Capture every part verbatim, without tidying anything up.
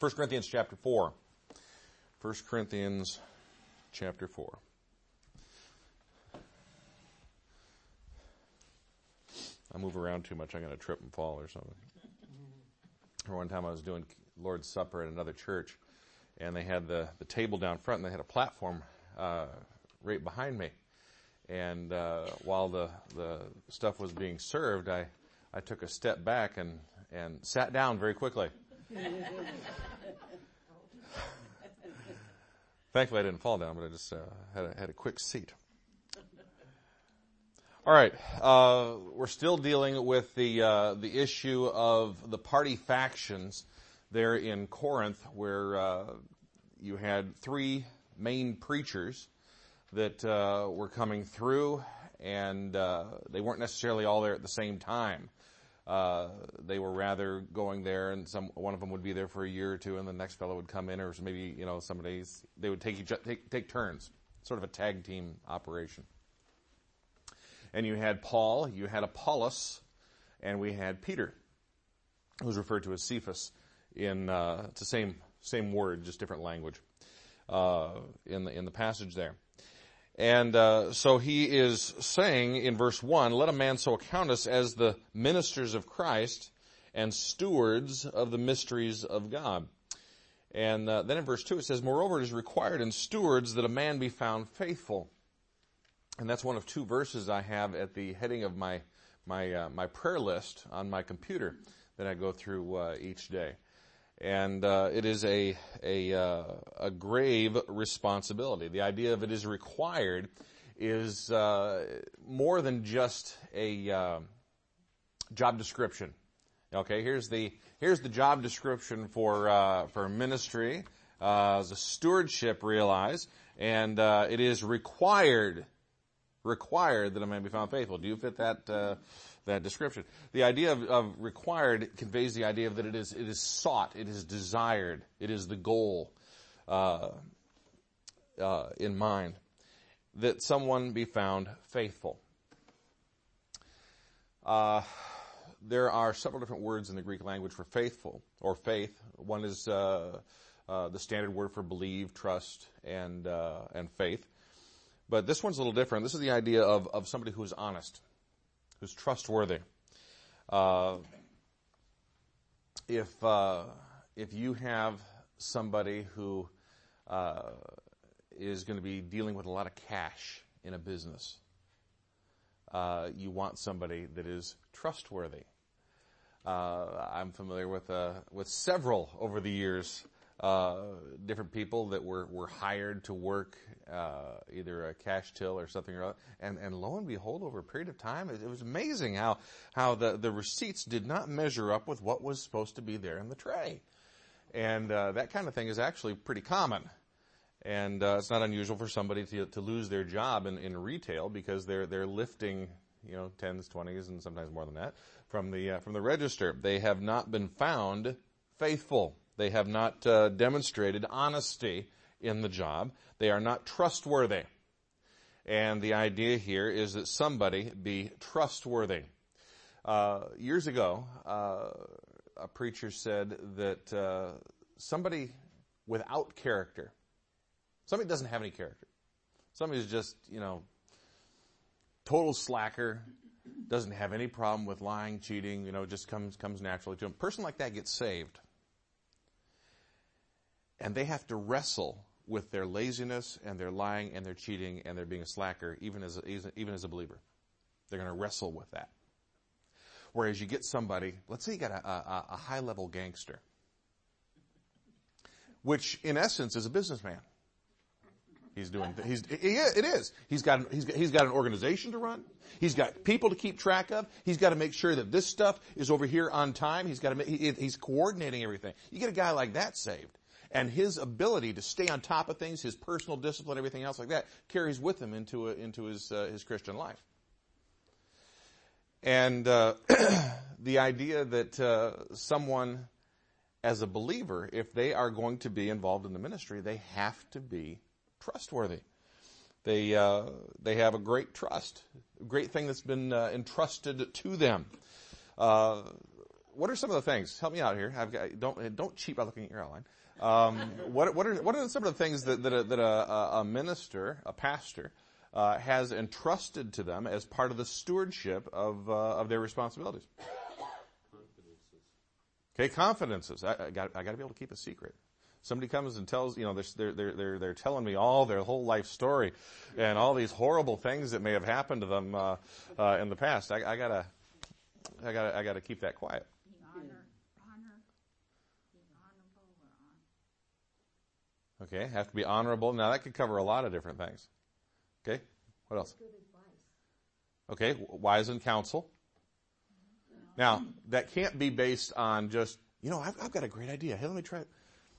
First Corinthians chapter four. First Corinthians chapter four. I move around too much, I'm going to trip and fall or something. One time I was doing Lord's Supper at another church, and they had the, the table down front, and they had a platform uh, right behind me. And uh, while the, the stuff was being served, I, I took a step back and, and sat down very quickly. Thankfully, I didn't fall down, but I just uh, had, a, had a quick seat. All right, uh, we're still dealing with the uh, the issue of the party factions there in Corinth, where uh, you had three main preachers that uh, were coming through, and uh, they weren't necessarily all there at the same time. Uh, they were rather going there, and some one of them would be there for a year or two, and the next fellow would come in, or maybe you know somebody's. They would take each take take turns, sort of a tag team operation. And you had Paul, you had Apollos, and we had Peter, who's referred to as Cephas. In uh, it's the same same word, just different language uh, in the in the passage there. And uh, so he is saying in verse one, "Let a man so account us as the ministers of Christ and stewards of the mysteries of God." And uh, then in verse two it says, "Moreover, it is required in stewards that a man be found faithful." And that's one of two verses I have at the heading of my my uh, my prayer list on my computer that I go through uh, each day. And uh, it is a a uh, a grave responsibility. The idea of it is required is uh, more than just a uh, job description. Okay, here's the here's the job description for uh, for ministry uh, as a stewardship. Realize, and uh, it is required. Required that a man be found faithful. Do you fit that uh, that description? The idea of, of required conveys the idea of that it is it is sought, it is desired, it is the goal uh, uh, in mind that someone be found faithful. Uh, there are several different words in the Greek language for faithful or faith. One is uh, uh, the standard word for believe, trust, and uh, and faith. But this one's a little different. This is the idea of, of somebody who's honest, who's trustworthy. Uh, if uh, if you have somebody who uh, is going to be dealing with a lot of cash in a business, uh, you want somebody that is trustworthy. Uh, I'm familiar with uh, with several over the years. Uh, different people that were, were hired to work uh, either a cash till or something or other. And, and lo and behold, over a period of time, it, it was amazing how, how the, the receipts did not measure up with what was supposed to be there in the tray. And uh, that kind of thing is actually pretty common. And uh, it's not unusual for somebody to, to lose their job in, in retail because they're they're lifting, you know, tens, twenties, and sometimes more than that from the uh, from the register. They have not been found faithful. They have not uh, demonstrated honesty in the job. They are not trustworthy. And the idea here is that somebody be trustworthy. Uh, years ago, uh, a preacher said that uh, somebody without character, somebody doesn't have any character, somebody who's just, you know, total slacker, doesn't have any problem with lying, cheating, you know, just comes comes naturally to him. A person like that gets saved. And they have to wrestle with their laziness and their lying and their cheating and their being a slacker, even as a, even as a believer. They're going to wrestle with that. Whereas you get somebody, let's say you got a, a, a high-level gangster, which in essence is a businessman. He's doing, he's, he, it is. He's got, he's got, he's got an organization to run. He's got people to keep track of. He's got to make sure that this stuff is over here on time. He's got to make, he, he's coordinating everything. You get a guy like that saved. And his ability to stay on top of things, his personal discipline, everything else like that, carries with him into a, into his uh, his Christian life. And uh, the idea that uh, someone, as a believer, if they are going to be involved in the ministry, they have to be trustworthy. They uh, they have a great trust, a great thing that's been uh, entrusted to them. Uh, what are some of the things? Help me out here. I've got, don't don't cheat by looking at your outline. Um, what what are what are some of the things that that a, that a, a minister, a pastor, uh, has entrusted to them as part of the stewardship of uh, of their responsibilities? Okay, confidences. I, I got I got to be able to keep a secret. Somebody comes and tells, you know, they're they're they're they're telling me all their whole life story, and all these horrible things that may have happened to them uh, uh, in the past. I, I gotta I gotta I gotta keep that quiet. Honor, honor, honorable or honor. Okay, have to be honorable. Now that could cover a lot of different things. Okay, what else? Good advice. Okay, wise in counsel. Now, that can't be based on just, you know, I've, I've got a great idea. Hey, let me try it.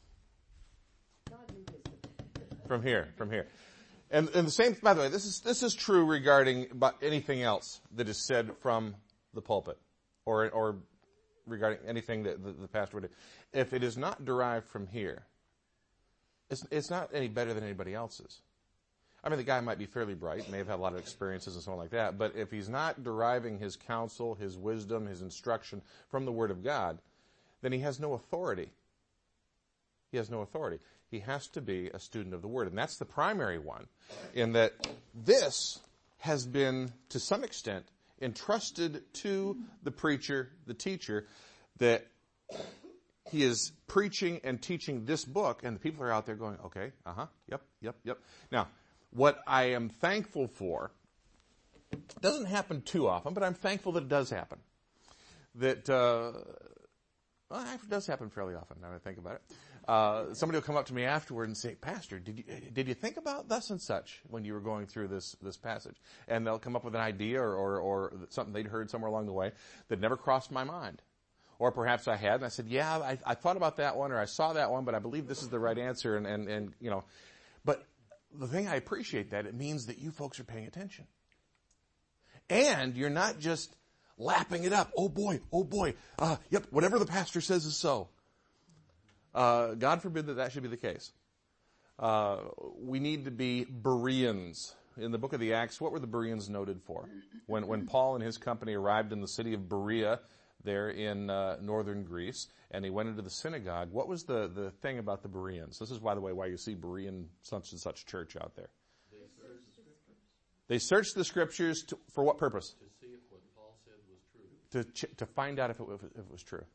From here, from here. And, and the same, by the way, this is, this is true regarding about anything else that is said from the pulpit or, or regarding anything that the, the pastor would do. If it is not derived from here, it's, it's not any better than anybody else's. I mean, the guy might be fairly bright, may have had a lot of experiences and so on like that, but if he's not deriving his counsel, his wisdom, his instruction from the Word of God, then he has no authority. He has no authority. He has to be a student of the Word. And that's the primary one, in that this has been, to some extent, entrusted to the preacher, the teacher, that he is preaching and teaching this book, and the people are out there going, okay, uh-huh, yep, yep, yep. Now, what I am thankful for, doesn't happen too often, but I'm thankful that it does happen. That, uh, well, it does happen fairly often, now that I think about it. Uh, somebody will come up to me afterward and say, Pastor, did you, did you think about thus and such when you were going through this, this passage? And they'll come up with an idea or, or, or something they'd heard somewhere along the way that never crossed my mind. Or perhaps I had, and I said, yeah, I, I thought about that one, or I saw that one, but I believe this is the right answer, and, and, and you know. But the thing I appreciate that, it means that you folks are paying attention. And you're not just lapping it up. Oh boy, oh boy, uh, yep, whatever the pastor says is so. Uh, God forbid that that should be the case. Uh, we need to be Bereans. In the book of the Acts, what were the Bereans noted for? When, when Paul and his company arrived in the city of Berea, there in uh, northern Greece, and they went into the synagogue, what was the, the thing about the Bereans? This is, by the way, why you see Berean such and such church out there. They searched the scriptures. They searched the scriptures to, for what purpose? To see if what Paul said was true. To ch- to find out if it, if it was true.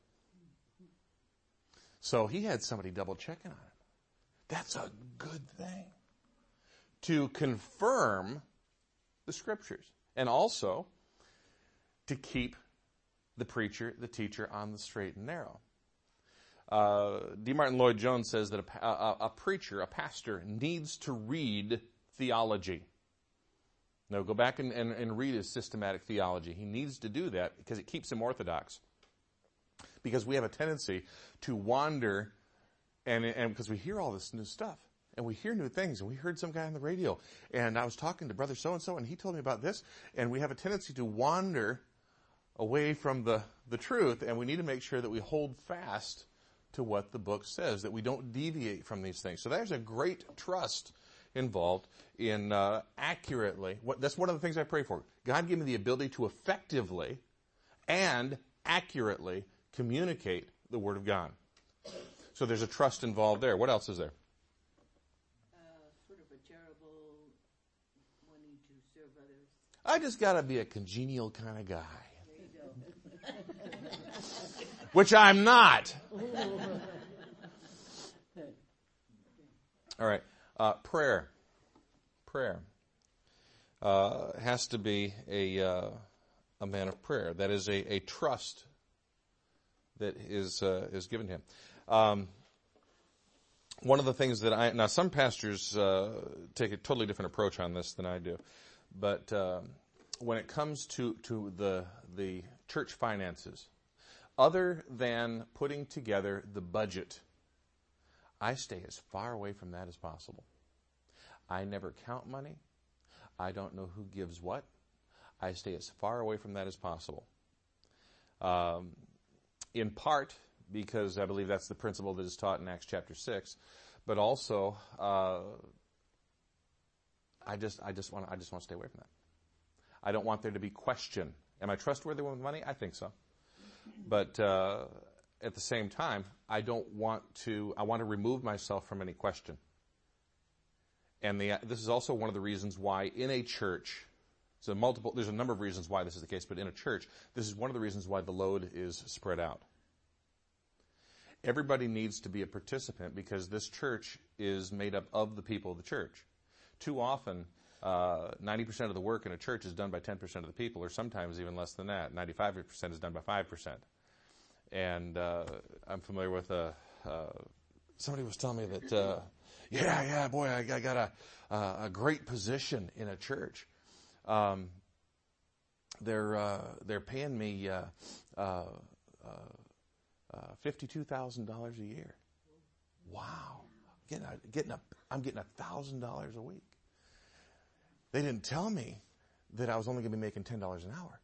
So he had somebody double checking on him. That's a good thing. To confirm the scriptures. And also to keep the preacher, the teacher on the straight and narrow. Uh, D. Martin Lloyd-Jones says that a, a, a preacher, a pastor, needs to read theology. Now go back and, and, and read his systematic theology. He needs to do that because it keeps him orthodox. Because we have a tendency to wander, and and because we hear all this new stuff, and we hear new things, and we heard some guy on the radio, and I was talking to brother so-and-so, and he told me about this, and we have a tendency to wander away from the, the truth, and we need to make sure that we hold fast to what the book says, that we don't deviate from these things. So there's a great trust involved in uh, accurately, what, that's one of the things I pray for. God give me the ability to effectively and accurately communicate the Word of God. So there's a trust involved there. What else is there? Uh, sort of a charitable, wanting to serve others. I just got to be a congenial kind of guy. There you go. Which I'm not. All right. Uh, prayer. Prayer. Uh, has to be a uh, a man of prayer. That is a, a trust that is uh, is given to him. Um, one of the things that I now some pastors uh, take a totally different approach on this than I do, but uh, when it comes to to the the church finances, other than putting together the budget, I stay as far away from that as possible. I never count money. I don't know who gives what. I stay as far away from that as possible. Um, in part because I believe that's the principle that is taught in Acts chapter six, but also uh, I just I just want I just want to stay away from that. I don't want there to be question. Am I trustworthy with money? I think so. But uh, at the same time, I don't want to, I want to remove myself from any question. And the, this is also one of the reasons why in a church, so multiple, there's a number of reasons why this is the case, but in a church, this is one of the reasons why the load is spread out. Everybody needs to be a participant because this church is made up of the people of the church. Too often, uh, ninety percent of the work in a church is done by ten percent of the people, or sometimes even less than that. ninety-five percent is done by five percent. And uh, I'm familiar with a, uh, somebody was telling me that, uh, yeah, yeah, boy, I, I got a, uh, a great position in a church. Um, they're uh, they're paying me uh, uh, uh, uh, fifty-two thousand dollars a year. Wow, getting a, getting a, I'm getting a thousand dollars a week. They didn't tell me that I was only going to be making ten dollars an hour.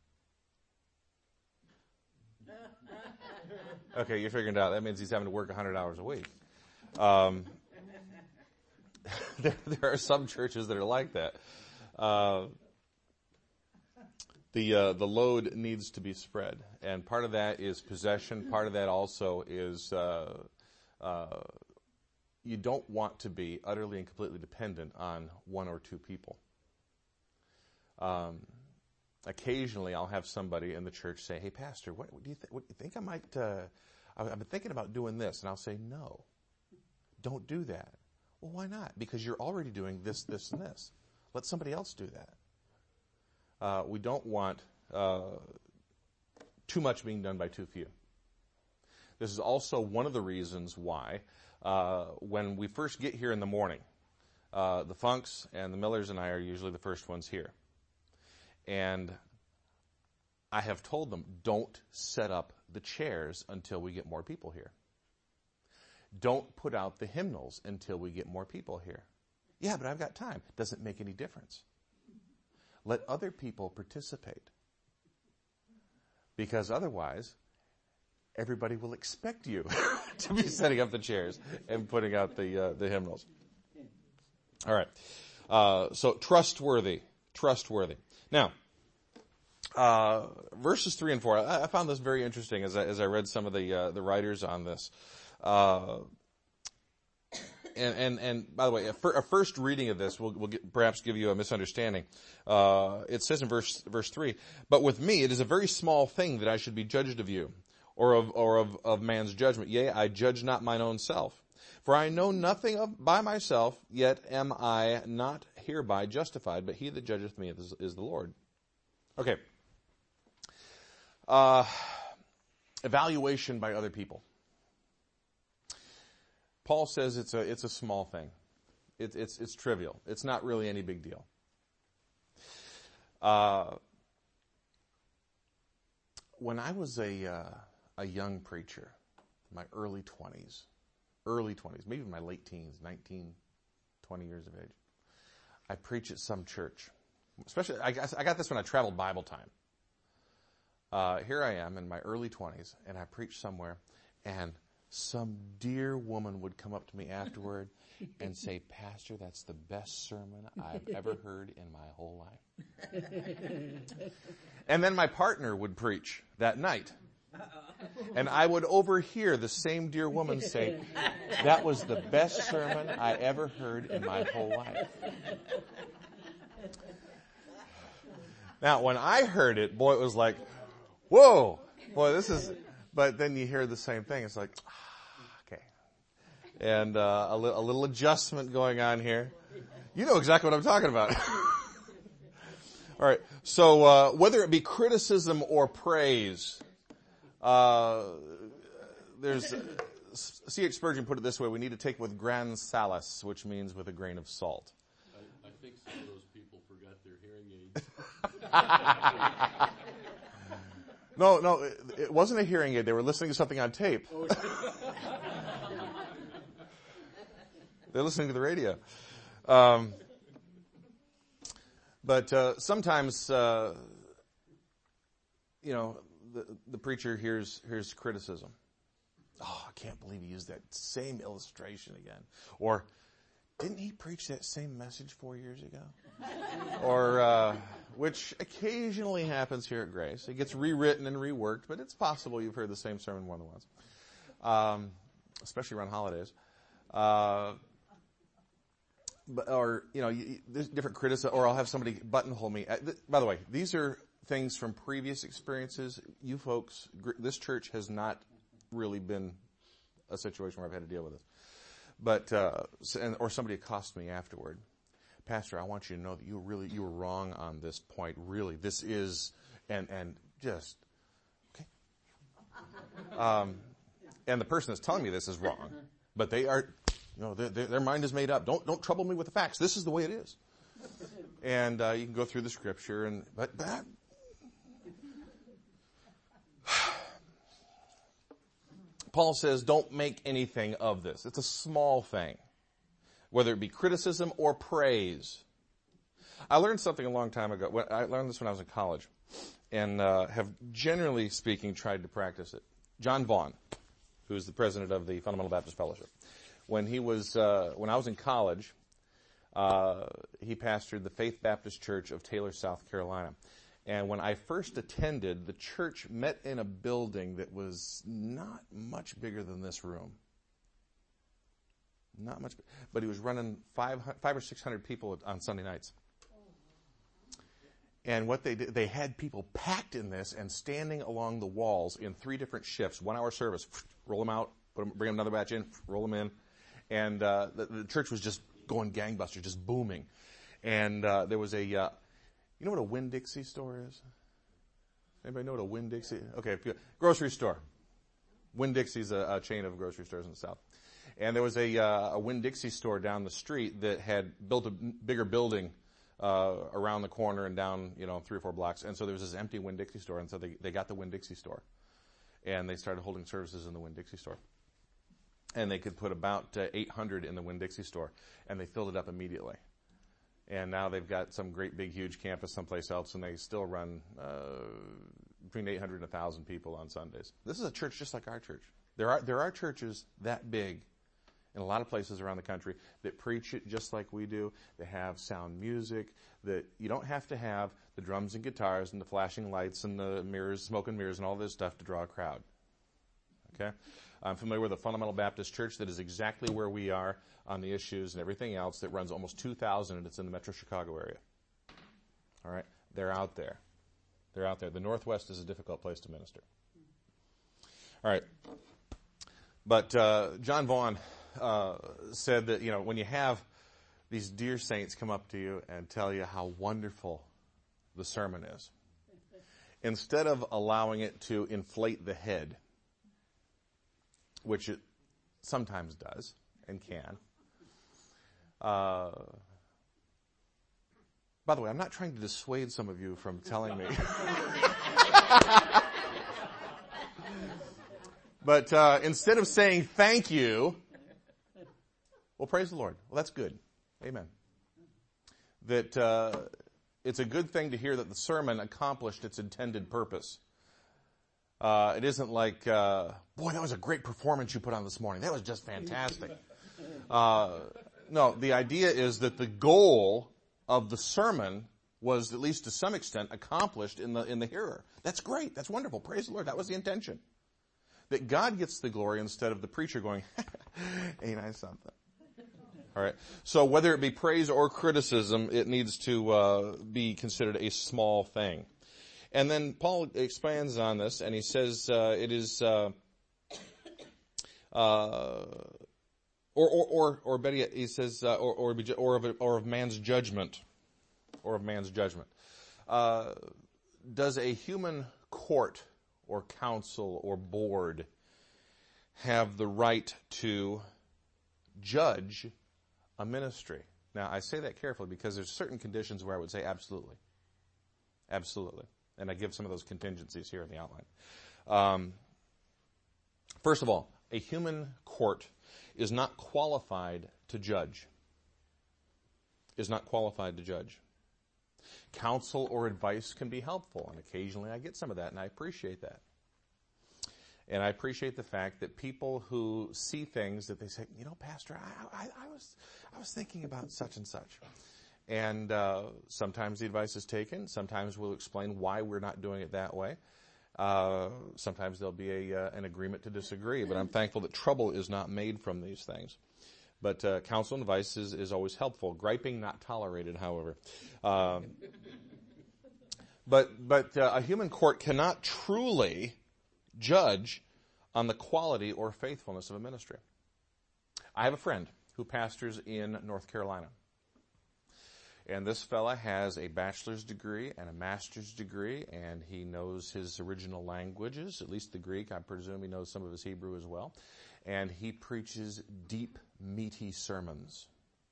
Okay, you're figuring it out. That means he's having to work a hundred hours a week. Um, there, there are some churches that are like that. Uh, The uh, the load needs to be spread, and part of that is possession. Part of that also is uh, uh, you don't want to be utterly and completely dependent on one or two people. Um, occasionally, I'll have somebody in the church say, "Hey, Pastor, what, what do you, th- what, you think I might? Uh, I've been thinking about doing this," and I'll say, "No, don't do that." Well, why not? Because you're already doing this, this, and this. Let somebody else do that. Uh, we don't want uh, too much being done by too few. This is also one of the reasons why uh, when we first get here in the morning, uh, the Funks and the Millers and I are usually the first ones here. And I have told them, don't set up the chairs until we get more people here. Don't put out the hymnals until we get more people here. Yeah, but I've got time. Doesn't make any difference. Let other people participate. Because otherwise, everybody will expect you to be setting up the chairs and putting out the uh, the hymnals. All right. Uh, so trustworthy, trustworthy. Now, uh, verses three and four. I, I found this very interesting as I, as I read some of the uh, the writers on this. Uh, And, and, and by the way, a, fir- a first reading of this will, will get, perhaps give you a misunderstanding. Uh, it says in verse, verse three, "But with me it is a very small thing that I should be judged of you, or of, or of, of man's judgment. Yea, I judge not mine own self. For I know nothing of, by myself, yet am I not hereby justified, but he that judgeth me is, is the Lord." Okay. Uh, evaluation by other people. Paul says it's a it's a small thing. It, it's it's trivial. It's not really any big deal. Uh, when I was a uh, a young preacher, my early twenties, early twenties, maybe my late teens, nineteen, twenty years of age, I preached at some church. Especially, I, I got this when I traveled Bible time. Uh, here I am in my early twenties, and I preached somewhere, and some dear woman would come up to me afterward and say, "Pastor, that's the best sermon I've ever heard in my whole life." And then my partner would preach that night. And I would overhear the same dear woman say, "That was the best sermon I ever heard in my whole life." Now, when I heard it, boy, it was like, whoa, boy, this is, but then you hear the same thing. It's like, okay. And uh, a, li- a little adjustment going on here. You know exactly what I'm talking about. All right. So uh, whether it be criticism or praise, uh, there's C H Spurgeon put it this way: we need to take with gran salis, which means with a grain of salt. I, I think some of those people forgot their hearing aids. No, no, it, it wasn't a hearing aid. They were listening to something on tape. They're listening to the radio. Um, but uh, sometimes, uh, you know, the, the preacher hears hears criticism. "Oh, I can't believe he used that same illustration again." Or, didn't he preach that same message four years ago? or, uh, which occasionally happens here at Grace. It gets rewritten and reworked, but it's possible you've heard the same sermon more than once, um, especially around holidays. Uh, but, or, you know, you, there's different criticism, or I'll have somebody buttonhole me. Uh, th- by the way, these are things from previous experiences. You folks, gr- this church has not really been a situation where I've had to deal with this. But, uh, and, or somebody accosted me afterward. Pastor, I want you to know that you really, you were wrong on this point. Really, this is, and, and just, okay. Um, and the person that's telling me this is wrong. But they are, you know, their, their mind is made up. Don't, don't trouble me with the facts. This is the way it is. And, uh, you can go through the scripture and, but that, Paul says, don't make anything of this. It's a small thing, whether it be criticism or praise. I learned something a long time ago. I learned this when I was in college, and uh, have generally speaking tried to practice it. John Vaughn, who's the president of the Fundamental Baptist Fellowship, when he was uh, when I was in college, uh, he pastored the Faith Baptist Church of Taylor, South Carolina. And when I first attended, the church met in a building that was not much bigger than this room. Not much, but he was running five, five or six hundred people on Sunday nights. And what they did, they had people packed in this and standing along the walls in three different shifts, one-hour service. Roll them out, put them, bring another batch in, roll them in, and uh, the, the church was just going gangbusters, just booming. And uh, there was a. Uh, You know what a Winn-Dixie store is? Anybody know what a Winn-Dixie? Okay, grocery store. Winn-Dixie's a, a chain of grocery stores in the South. And there was a, uh, a Winn-Dixie store down the street that had built a bigger building uh, around the corner and down, you know, three or four blocks. And so there was this empty Winn-Dixie store, and so they, they got the Winn-Dixie store. And they started holding services in the Winn-Dixie store. And they could put about uh, eight hundred in the Winn-Dixie store, and they filled it up immediately. And now they've got some great big huge campus someplace else, and they still run uh, between eight hundred and one thousand people on Sundays. This is a church just like our church. There are there are churches that big in a lot of places around the country that preach it just like we do. They have sound music that you don't have to have the drums and guitars and the flashing lights and the mirrors, smoke and mirrors and all this stuff to draw a crowd. Okay? I'm familiar with a Fundamental Baptist Church that is exactly where we are on the issues and everything else that runs almost two thousand, and it's in the metro Chicago area. All right? They're out there. They're out there. The Northwest is a difficult place to minister. All right. But uh, John Vaughn uh, said that, you know, when you have these dear saints come up to you and tell you how wonderful the sermon is, instead of allowing it to inflate the head, which it sometimes does and can. Uh, by the way, I'm not trying to dissuade some of you from telling me. But uh, instead of saying thank you, well, praise the Lord. Well, that's good. Amen. That uh, it's a good thing to hear that the sermon accomplished its intended purpose. Uh, it isn't like, uh, boy, that was a great performance you put on this morning. That was just fantastic. Uh, no, the idea is that the goal of the sermon was, at least to some extent, accomplished in the in the hearer. That's great. That's wonderful. Praise the Lord. That was the intention. That God gets the glory instead of the preacher going, ain't I something? All right. So whether it be praise or criticism, it needs to uh, be considered a small thing. And then Paul expands on this, and he says uh, it is, uh, uh, or or or or better yet, he says, uh, or or, or of a, or of man's judgment, or of man's judgment. Uh, does a human court or council or board have the right to judge a ministry? Now, I say that carefully because there's certain conditions where I would say absolutely, absolutely. And I give some of those contingencies here in the outline. Um, first of all, a human court is not qualified to judge. Is not qualified to judge. Counsel or advice can be helpful, and occasionally I get some of that, and I appreciate that. And I appreciate the fact that people who see things that they say, you know, Pastor, I, I, I was I was thinking about such and such. And uh, sometimes the advice is taken. Sometimes we'll explain why we're not doing it that way. Uh, sometimes there'll be a, uh, an agreement to disagree. But I'm thankful that trouble is not made from these things. But uh, counsel and advice is, is always helpful. Griping not tolerated, however. Uh, but but uh, a human court cannot truly judge on the quality or faithfulness of a ministry. I have a friend who pastors in North Carolina. And this fella has a bachelor's degree and a master's degree, and he knows his original languages, at least the Greek. I presume he knows some of his Hebrew as well. And he preaches deep, meaty sermons.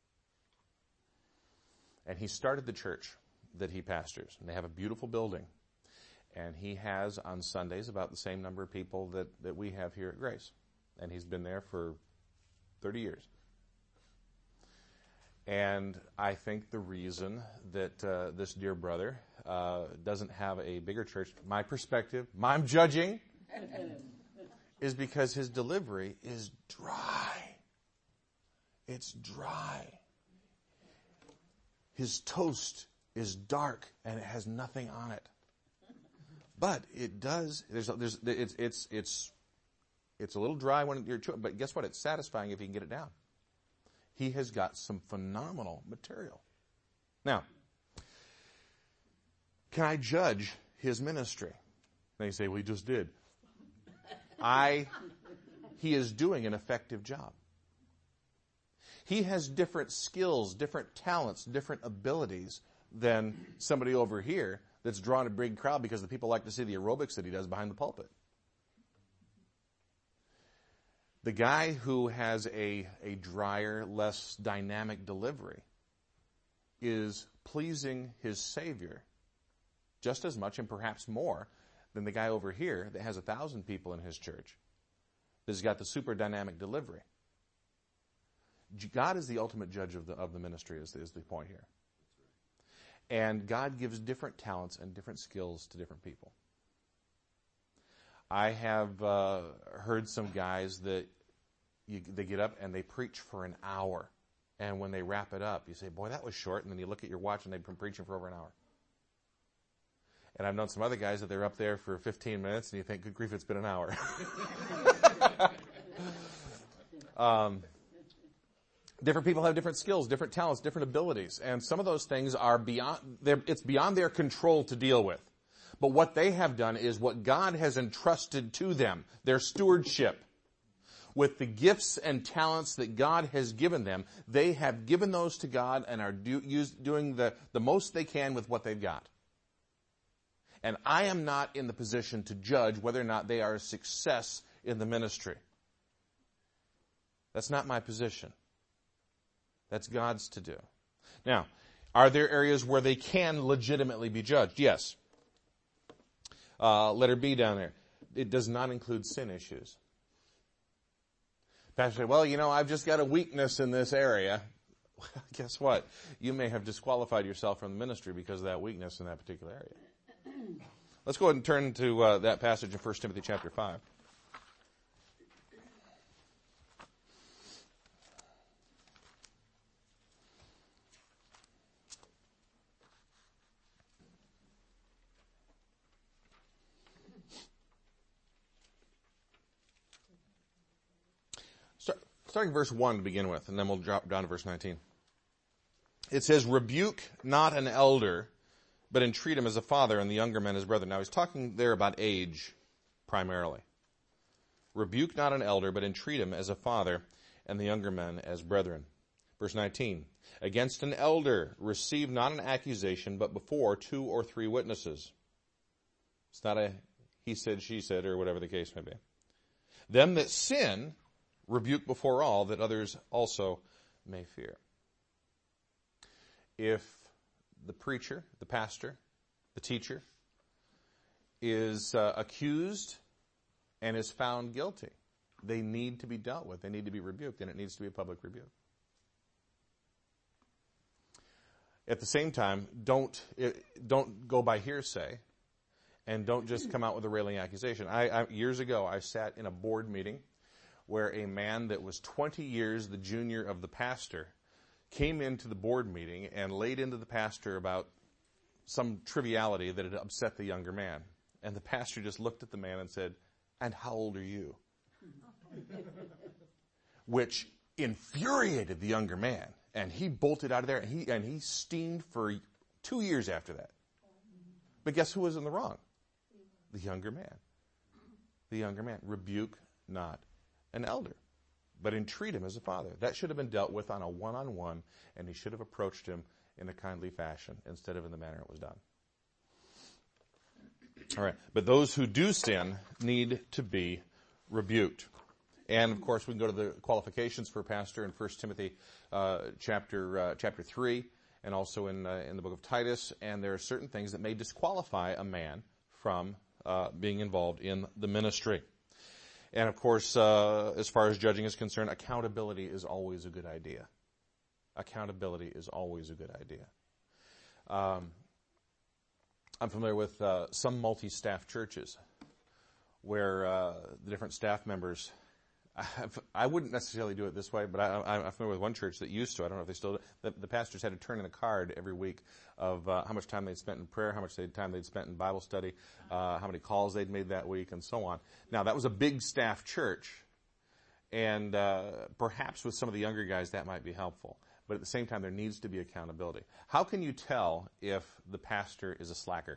And he started the church that he pastors. And they have a beautiful building. And he has, on Sundays, about the same number of people that, that we have here at Grace. And he's been there for thirty years. And I think the reason that uh, this dear brother uh, doesn't have a bigger church, my perspective, I'm judging, is because his delivery is dry. It's dry. His toast is dark and it has nothing on it. But it does. There's, there's, it's, it's, it's, it's a little dry when you're chewing, but guess what? It's satisfying if you can get it down. He has got some phenomenal material. Now, can I judge his ministry? And you say, well, he just did. I, he is doing an effective job. He has different skills, different talents, different abilities than somebody over here that's drawn a big crowd because the people like to see the aerobics that he does behind the pulpit. The guy who has a, a drier, less dynamic delivery is pleasing his Savior just as much and perhaps more than the guy over here that has a thousand people in his church that's got the super dynamic delivery. God is the ultimate judge of the, of the ministry is, is the point here. And God gives different talents and different skills to different people. I have uh, heard some guys that you, they get up and they preach for an hour. And when they wrap it up, you say, boy, that was short. And then you look at your watch and they've been preaching for over an hour. And I've known some other guys that they're up there for fifteen minutes and you think, good grief, it's been an hour. um, different people have different skills, different talents, different abilities. And some of those things are beyond, it's beyond their control to deal with. But what they have done is what God has entrusted to them, their stewardship. With the gifts and talents that God has given them, they have given those to God and are do, use, doing the, the most they can with what they've got. And I am not in the position to judge whether or not they are a success in the ministry. That's not my position. That's God's to do. Now, are there areas where they can legitimately be judged? Yes. Uh, letter B down there. It does not include sin issues. Pastor said, well, you know, I've just got a weakness in this area. Guess what? You may have disqualified yourself from the ministry because of that weakness in that particular area. Let's go ahead and turn to uh, that passage in First Timothy chapter five. Starting verse one to begin with, and then we'll drop down to verse nineteen. It says, rebuke not an elder, but entreat him as a father, and the younger men as brethren. Now he's talking there about age, primarily. Rebuke not an elder, but entreat him as a father, and the younger men as brethren. Verse nineteen. Against an elder receive not an accusation, but before two or three witnesses. It's not a he said, she said, or whatever the case may be. Them that sin rebuke before all, that others also may fear. If the preacher, the pastor, the teacher is uh, accused and is found guilty, they need to be dealt with. They need to be rebuked, and it needs to be a public rebuke. At the same time, don't don't go by hearsay And don't just come out with a railing accusation. I, I, years ago, I sat in a board meeting where a man that was twenty years the junior of the pastor came into the board meeting and laid into the pastor about some triviality that had upset the younger man. And the pastor just looked at the man and said, "And how old are you?" Which infuriated the younger man. And he bolted out of there, and he, and he steamed for two years after that. But guess who was in the wrong? The younger man. The younger man. Rebuke not an elder, but entreat him as a father. That should have been dealt with on a one-on-one, and he should have approached him in a kindly fashion instead of in the manner it was done. All right. But those who do sin need to be rebuked. And, of course, we can go to the qualifications for a pastor in First Timothy uh, chapter uh, chapter three, and also in uh, in the book of Titus. And there are certain things that may disqualify a man from uh, being involved in the ministry. And, of course, uh, as far as judging is concerned, accountability is always a good idea. Accountability is always a good idea. Um, I'm familiar with uh, some multi-staff churches where uh, the different staff members, I've, I wouldn't necessarily do it this way, but I, I'm familiar with one church that used to. I don't know if they still do. The, the pastors had to turn in a card every week of uh, how much time they'd spent in prayer, how much time they'd spent in Bible study, uh, how many calls they'd made that week, and so on. Now, that was a big staff church, and uh, perhaps with some of the younger guys that might be helpful. But at the same time, there needs to be accountability. How can you tell if the pastor is a slacker?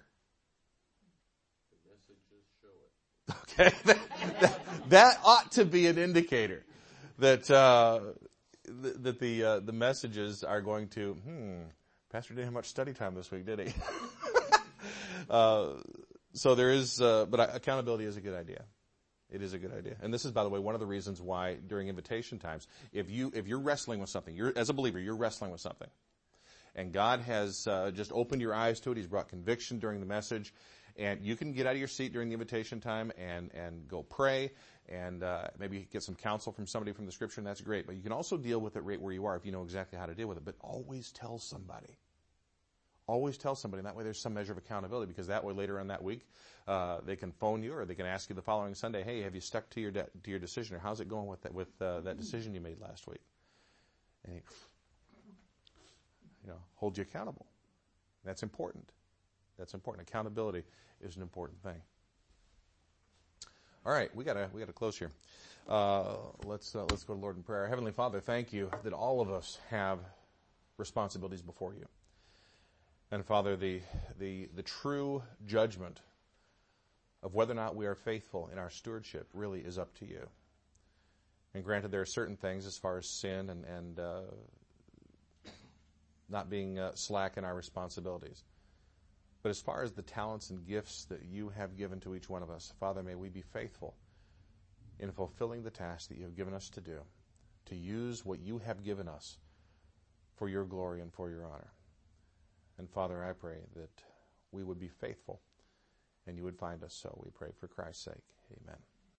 Okay, that, that, that ought to be an indicator that uh, th- that the uh, the messages are going to. Hmm, Pastor didn't have much study time this week, did he? uh, so there is, uh, but accountability is a good idea. It is a good idea, and this is, by the way, one of the reasons why during invitation times, if you if you're wrestling with something, you're as a believer, you're wrestling with something, and God has uh, just opened your eyes to it. He's brought conviction during the message. And you can get out of your seat during the invitation time and, and go pray and uh, maybe get some counsel from somebody from the Scripture, and that's great. But you can also deal with it right where you are if you know exactly how to deal with it. But always tell somebody. Always tell somebody. And that way there's some measure of accountability, because that way later on that week uh, they can phone you or they can ask you the following Sunday, "Hey, have you stuck to your de- to your decision, or how's it going with that, with uh, that decision you made last week?" And he, you know, hold you accountable. That's important. That's important. Accountability is an important thing. All right, we gotta we gotta close here. Uh, let's uh, let's go to Lord in prayer. Heavenly Father, thank you that all of us have responsibilities before you. And Father, the the the true judgment of whether or not we are faithful in our stewardship really is up to you. And granted, there are certain things as far as sin and and uh, not being uh, slack in our responsibilities. But as far as the talents and gifts that you have given to each one of us, Father, may we be faithful in fulfilling the task that you have given us to do, to use what you have given us for your glory and for your honor. And Father, I pray that we would be faithful and you would find us so. We pray for Christ's sake. Amen.